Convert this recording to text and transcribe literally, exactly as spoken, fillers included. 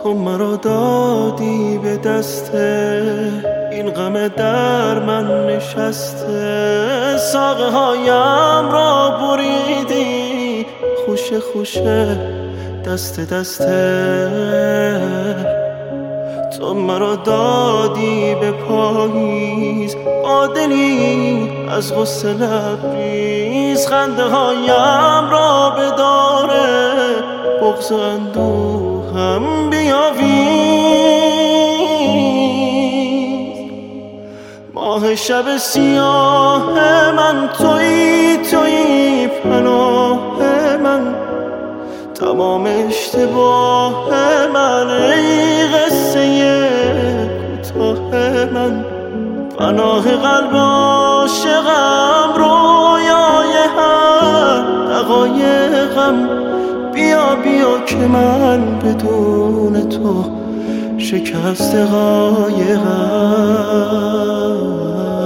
تو مرا دادی به دسته، این غم در من نشسته. ساقه هایم را بریدی خوشه خوشه دست دسته. تو مرا دادی به پاییز با دلی از غصه لبریز. خنده هایم را به داره بغض و اندوهم بیاویز. ماه شب سیاه من تویی، تویی پناه من، تمام اشتباه من، ای قصه کوتاه من. پناه قلب عاشقم، رویای هر دقایقم. بیا بیا که من بدون تو شکست قایقم.